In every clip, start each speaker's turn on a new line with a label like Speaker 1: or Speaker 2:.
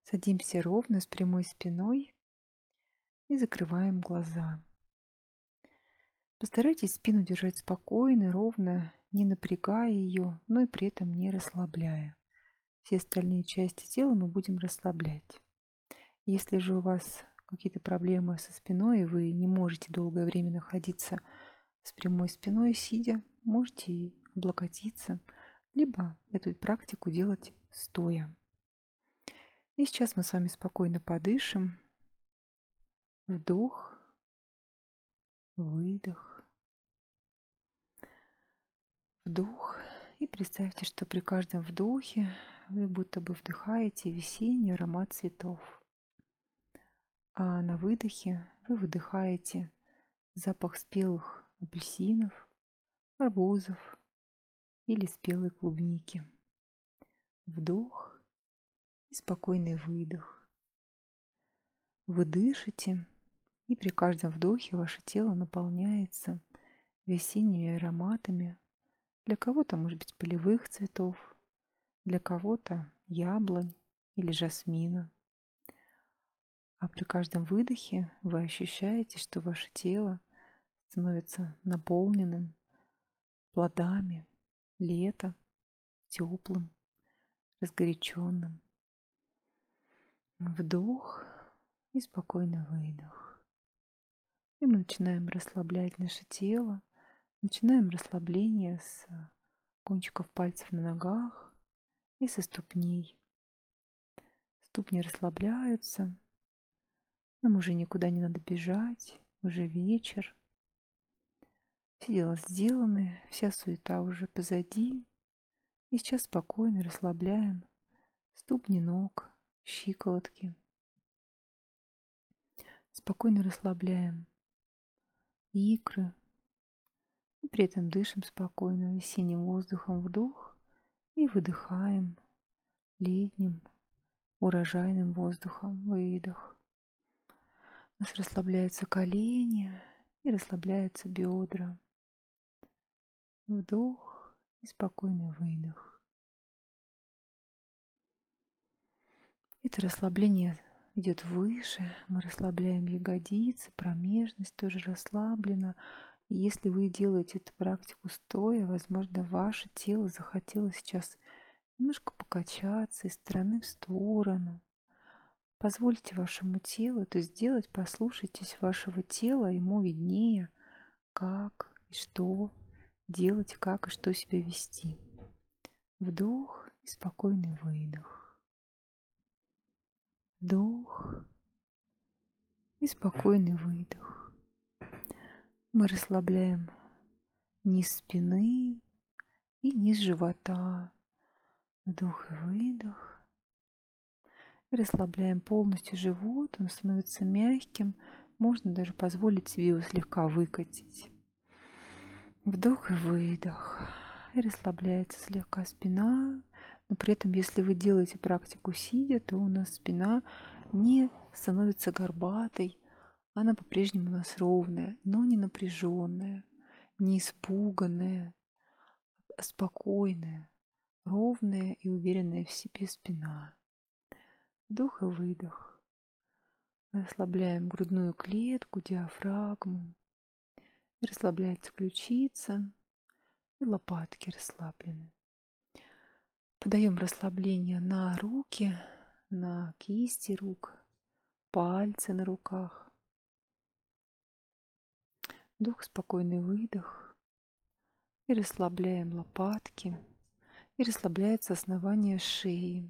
Speaker 1: Садимся ровно с прямой спиной и закрываем глаза. Постарайтесь спину держать спокойно, ровно, не напрягая ее, но и при этом не расслабляя. Все остальные части тела мы будем расслаблять. Если же у вас какие-то проблемы со спиной, и вы не можете долгое время находиться с прямой спиной, сидя, можете и облокотиться, либо эту практику делать стоя. И сейчас мы с вами спокойно подышим. Вдох, выдох. Вдох. И представьте, что при каждом вдохе вы будто бы вдыхаете весенний аромат цветов. А на выдохе вы выдыхаете запах спелых апельсинов, арбузов или спелой клубники. Вдох и спокойный выдох. Вы дышите, и при каждом вдохе ваше тело наполняется весенними ароматами. Для кого-то, может быть, полевых цветов, для кого-то яблонь или жасмина. А при каждом выдохе вы ощущаете, что ваше тело становится наполненным плодами лета, теплым, разгоряченным. Вдох и спокойный выдох. И мы начинаем расслаблять наше тело, начинаем расслабление с кончиков пальцев на ногах и со ступней. Ступни расслабляются, нам уже никуда не надо бежать, уже вечер. Все дела сделаны, вся суета уже позади. И сейчас спокойно расслабляем ступни ног, щиколотки. Спокойно расслабляем икры. И при этом дышим спокойно весенним воздухом вдох и выдыхаем летним урожайным воздухом выдох. У нас расслабляются колени и расслабляются бедра. Вдох и спокойный выдох. Это расслабление идет выше. Мы расслабляем ягодицы, промежность тоже расслаблена. И если вы делаете эту практику стоя, возможно, ваше тело захотело сейчас немножко покачаться из стороны в сторону. Позвольте вашему телу это сделать, послушайтесь вашего тела, ему виднее, как и что делать, как и что себя вести. Вдох и спокойный выдох. Вдох и спокойный выдох. Мы расслабляем низ спины и низ живота. Вдох и выдох. И расслабляем полностью живот, он становится мягким. Можно даже позволить себе его слегка выкатить. Вдох и выдох. И расслабляется слегка спина. Но при этом, если вы делаете практику сидя, то у нас спина не становится горбатой. Она по-прежнему у нас ровная, но не напряженная, не испуганная, а спокойная, ровная и уверенная в себе спина. Вдох и выдох. Расслабляем грудную клетку, диафрагму. Расслабляется ключица и лопатки расслаблены. Подаем расслабление на руки, на кисти рук, пальцы на руках. Вдох, спокойный выдох. И расслабляем лопатки. И расслабляется основание шеи.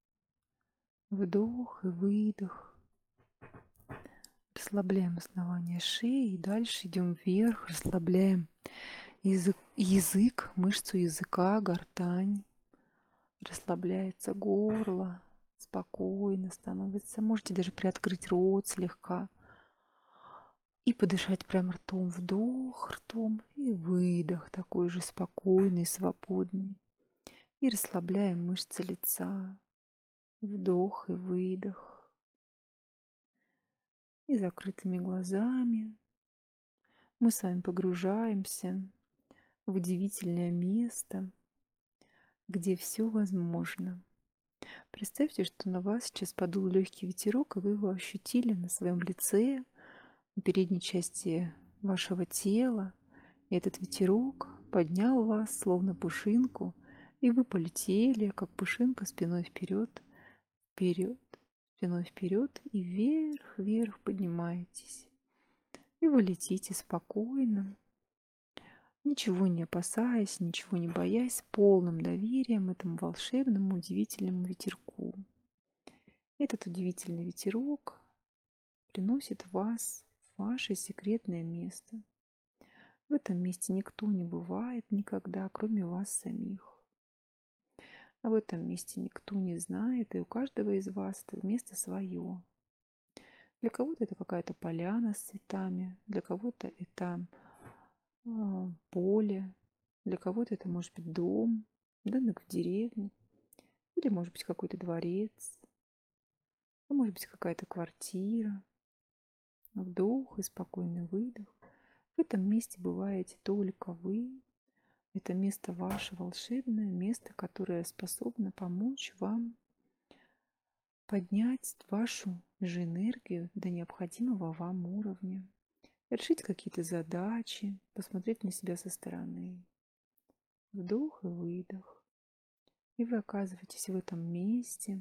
Speaker 1: Вдох и выдох. Расслабляем основание шеи. И дальше идем вверх. Расслабляем язык, мышцу языка, гортань. Расслабляется горло. Спокойно становится. Можете даже приоткрыть рот слегка. И подышать прям ртом. Вдох ртом и выдох. Такой же спокойный, свободный. И расслабляем мышцы лица. Вдох и выдох. И закрытыми глазами мы с вами погружаемся в удивительное место, где все возможно. Представьте, что на вас сейчас подул легкий ветерок, и вы его ощутили на своем лице, на передней части вашего тела. И этот ветерок поднял вас, словно пушинку, и вы полетели, как пушинка, спиной вперед, вперед, спиной вперед, и вверх, вверх поднимаетесь. И вы летите спокойно, ничего не опасаясь, ничего не боясь, с полным доверием этому волшебному, удивительному ветерку. Этот удивительный ветерок приносит вас в ваше секретное место. В этом месте никто не бывает никогда, кроме вас самих. А в этом месте никто не знает, и у каждого из вас это место свое. Для кого-то это какая-то поляна с цветами, для кого-то это поле, для кого-то это может быть дом, домик в деревне, или может быть какой-то дворец, а может быть какая-то квартира. Вдох и спокойный выдох. В этом месте бываете только вы. Это место ваше волшебное, место, которое способно помочь вам поднять вашу же энергию до необходимого вам уровня, решить какие-то задачи, посмотреть на себя со стороны. Вдох и выдох. И вы оказываетесь в этом месте.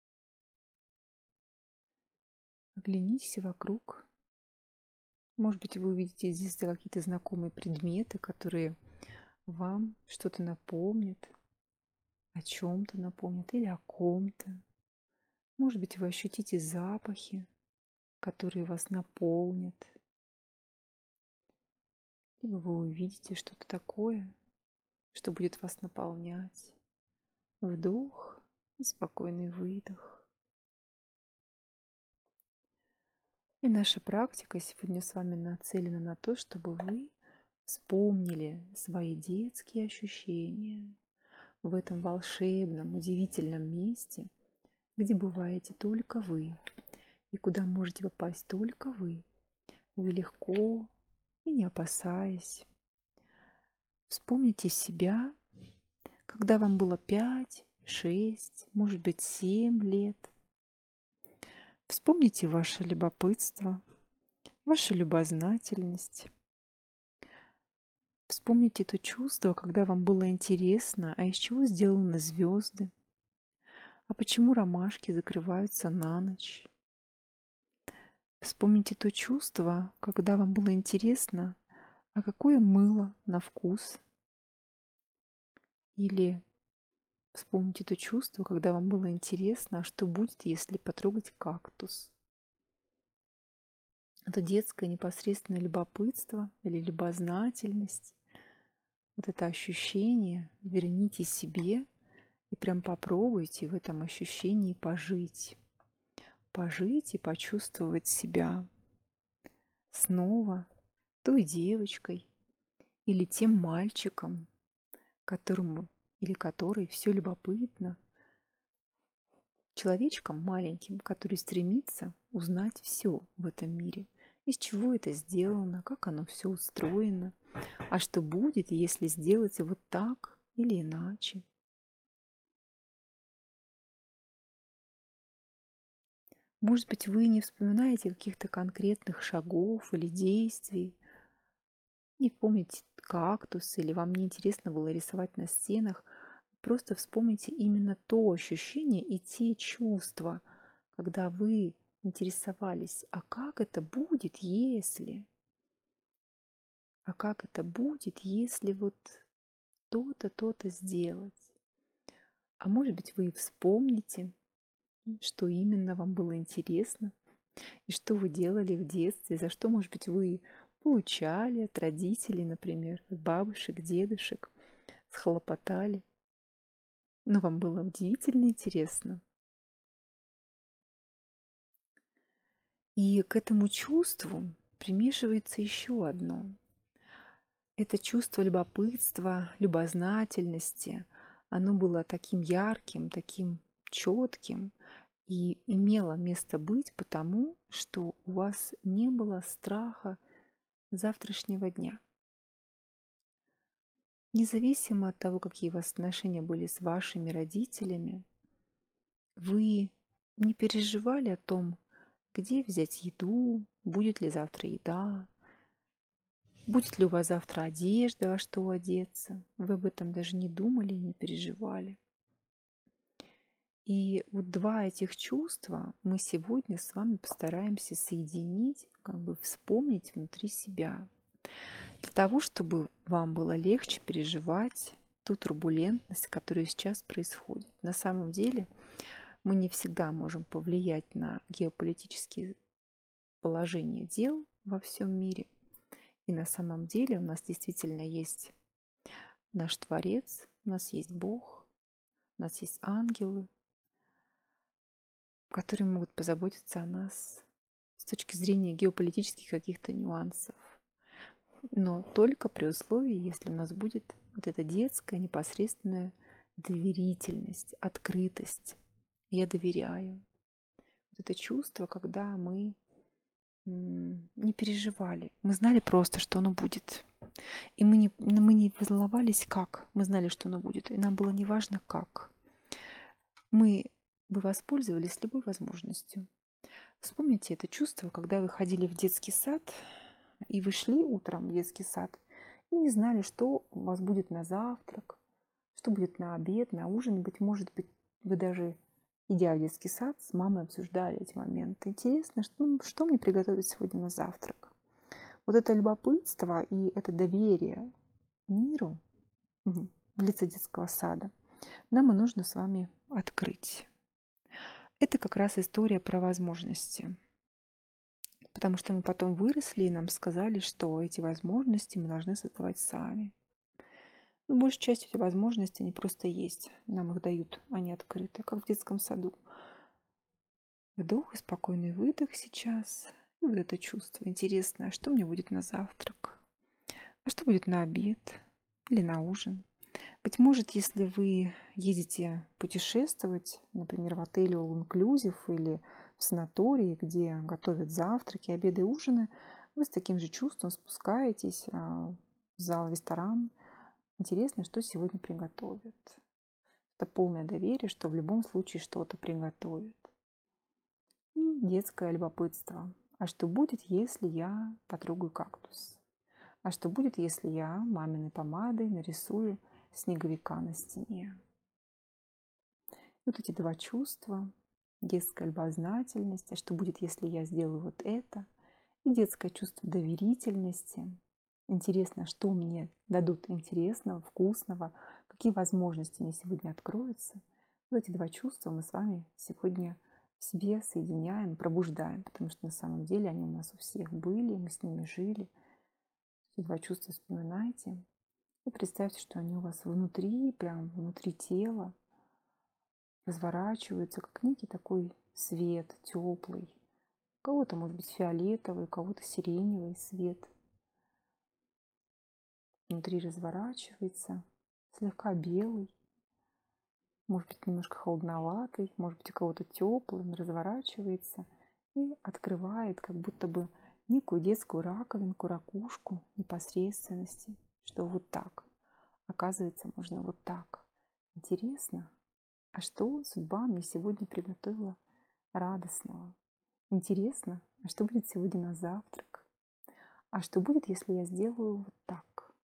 Speaker 1: Оглянитесь вокруг. Может быть, вы увидите здесь какие-то знакомые предметы, которые вам что-то напомнят, о чем-то напомнят или о ком-то. Может быть, вы ощутите запахи, которые вас наполнят. Либо вы увидите что-то такое, что будет вас наполнять. Вдох и спокойный выдох. И наша практика сегодня с вами нацелена на то, чтобы вы вспомнили свои детские ощущения в этом волшебном, удивительном месте, где бываете только вы и куда можете попасть только вы. Вы легко и не опасаясь. Вспомните себя, когда вам было 5, 6, может быть 7 лет. Вспомните ваше любопытство, вашу любознательность. Вспомните то чувство, когда вам было интересно, а из чего сделаны звезды, а почему ромашки закрываются на ночь. Вспомните то чувство, когда вам было интересно, а какое мыло на вкус. Или вспомните то чувство, когда вам было интересно, а что будет, если потрогать кактус. Это детское непосредственное любопытство или любознательность. Вот это ощущение верните себе и прям попробуйте в этом ощущении пожить. Пожить и почувствовать себя снова той девочкой или тем мальчиком, которому или которой все любопытно, человечком маленьким, который стремится узнать все в этом мире, из чего это сделано, как оно все устроено, а что будет, если сделать вот так или иначе. Может быть, вы не вспоминаете каких-то конкретных шагов или действий, не помните кактус, или вам не интересно было рисовать на стенах. Просто вспомните именно то ощущение и те чувства, когда вы интересовались, а как это будет, если? А как это будет, если вот то-то, то-то сделать? А может быть, вы вспомните, что именно вам было интересно, и что вы делали в детстве, за что, может быть, вы получали от родителей, например, от бабушек, дедушек, схлопотали. Но вам было удивительно интересно. И к этому чувству примешивается еще одно. Это чувство любопытства, любознательности. Оно было таким ярким, таким четким и имело место быть потому, что у вас не было страха завтрашнего дня. Независимо от того, какие у вас отношения были с вашими родителями, Вы не переживали о том, где взять еду, будет ли завтра еда, будет ли у вас завтра одежда, во что одеться. Вы об этом даже не думали и не переживали. И вот два этих чувства мы сегодня с вами постараемся соединить, как бы вспомнить внутри себя, для того, чтобы вам было легче переживать ту турбулентность, которая сейчас происходит. На самом деле мы не всегда можем повлиять на геополитические положения дел во всем мире. И на самом деле у нас действительно есть наш Творец, у нас есть Бог, у нас есть ангелы, которые могут позаботиться о нас с точки зрения геополитических каких-то нюансов. Но только при условии, если у нас будет вот эта детская непосредственная доверительность, открытость. Я доверяю. Вот это чувство, когда мы не переживали. Мы знали просто, что оно будет. И мы не волновались, как. Мы знали, что оно будет. И нам было неважно, как. Мы бы воспользовались любой возможностью. Вспомните это чувство, когда вы ходили в детский сад, и вы шли утром в детский сад, и не знали, что у вас будет на завтрак, что будет на обед, на ужин. Быть может быть, вы даже, идя в детский сад, с мамой обсуждали эти моменты. Интересно, что мне приготовить сегодня на завтрак? Вот это любопытство и это доверие миру в лице детского сада нам и нужно с вами открыть. Это как раз история про возможности. Потому что мы потом выросли и нам сказали, что эти возможности мы должны создавать сами. Ну, большей частью эти возможности, они просто есть. Нам их дают, они открыты, как в детском саду. Вдох и спокойный выдох сейчас. И вот это чувство интересное, что мне будет на завтрак, а что будет на обед или на ужин. Быть может, если вы едете путешествовать, например, в отеле All Inclusive или в санатории, где готовят завтраки, обеды и ужины, вы с таким же чувством спускаетесь в зал, ресторан. Интересно, что сегодня приготовят. Это полное доверие, что в любом случае что-то приготовят. И детское любопытство. А что будет, если я потрогаю кактус? А что будет, если я маминой помадой нарисую снеговика на стене? Вот эти два чувства, детская любознательность, а что будет, если я сделаю вот это, и детское чувство доверительности. Интересно, что мне дадут интересного, вкусного, какие возможности мне сегодня откроются. Вот эти два чувства мы с вами сегодня в себе соединяем, пробуждаем, потому что на самом деле они у нас у всех были, мы с ними жили. Эти два чувства вспоминайте и представьте, что они у вас внутри, прям внутри тела, разворачиваются, как некий такой свет теплый. У кого-то может быть фиолетовый, у кого-то сиреневый свет. Внутри разворачивается, слегка белый, может быть немножко холодноватый, может быть у кого-то теплый, он разворачивается и открывает как будто бы некую детскую раковинку, ракушку непосредственности, что вот так. Оказывается, можно вот так. Интересно, а что судьба мне сегодня приготовила радостного? Интересно, а что будет сегодня на завтрак? А что будет, если я сделаю вот так?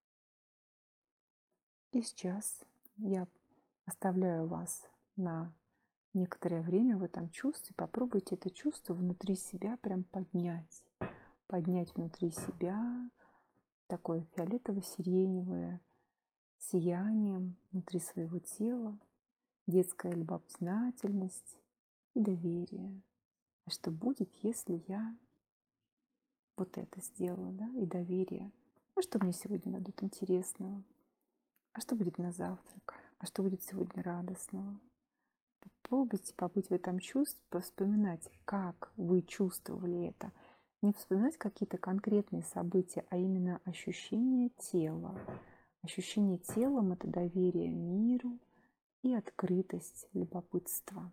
Speaker 1: И сейчас я оставляю вас на некоторое время в этом чувстве. Попробуйте это чувство внутри себя прям поднять. Поднять внутри себя такое фиолетово-сиреневое сияние внутри своего тела, детская любознательность и доверие. А что будет, если я вот это сделаю, да, и доверие? А что мне сегодня дадут интересного? А что будет на завтрак? А что будет сегодня радостного? Попробуйте побыть в этом чувстве, вспоминать, как вы чувствовали это. Не вспоминать какие-то конкретные события, а именно ощущение тела. Ощущение телом– это доверие миру и открытость, любопытство.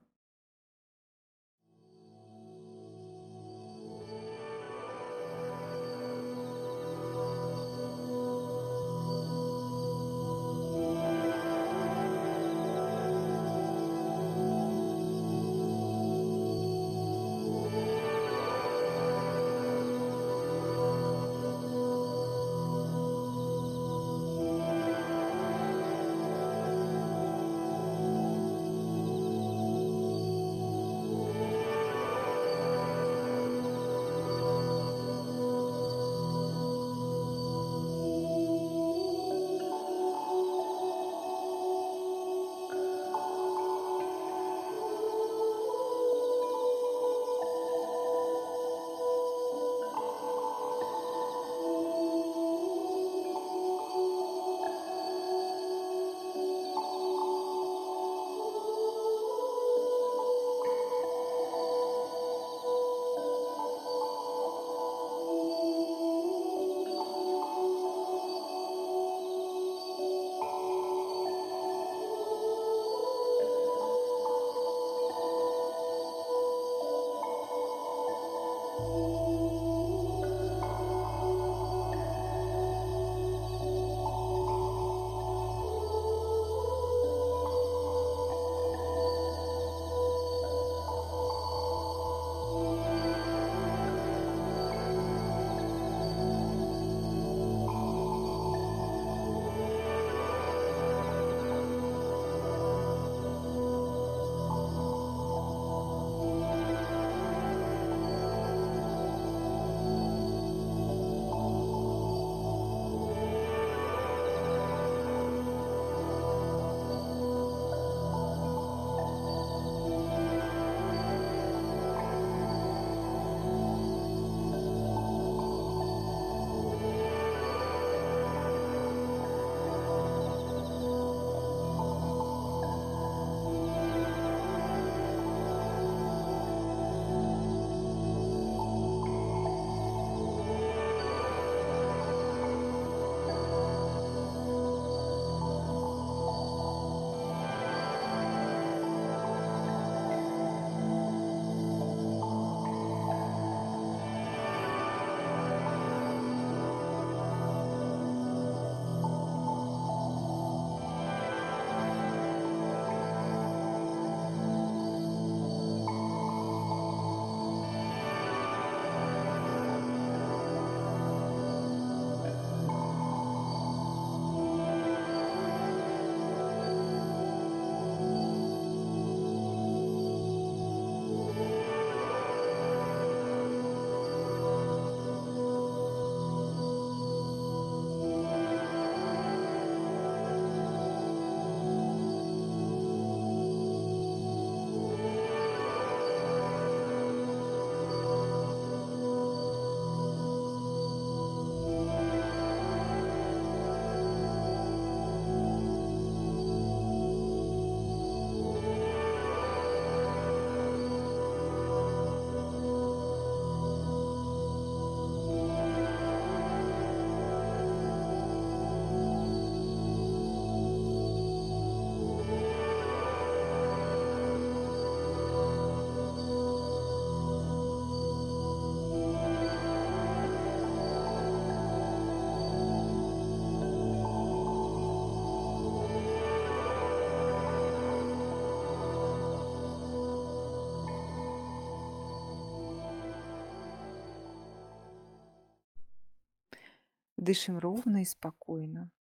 Speaker 1: Дышим ровно и спокойно.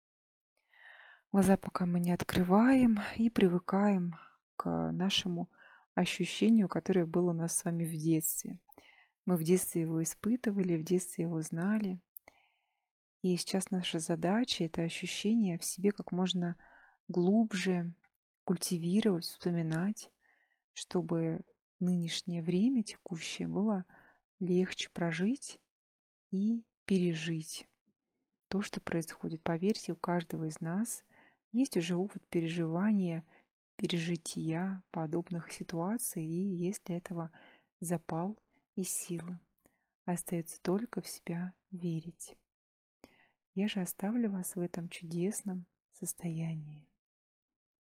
Speaker 1: Глаза пока мы не открываем и привыкаем к нашему ощущению, которое было у нас с вами в детстве. Мы в детстве его испытывали, в детстве его знали. И сейчас наша задача это ощущение в себе как можно глубже культивировать, вспоминать, чтобы нынешнее время текущее было легче прожить и пережить то, что происходит. Поверьте, у каждого из нас есть уже опыт переживания, пережития подобных ситуаций, и есть для этого запал и силы. Остается только в себя верить. Я же оставлю вас в этом чудесном состоянии.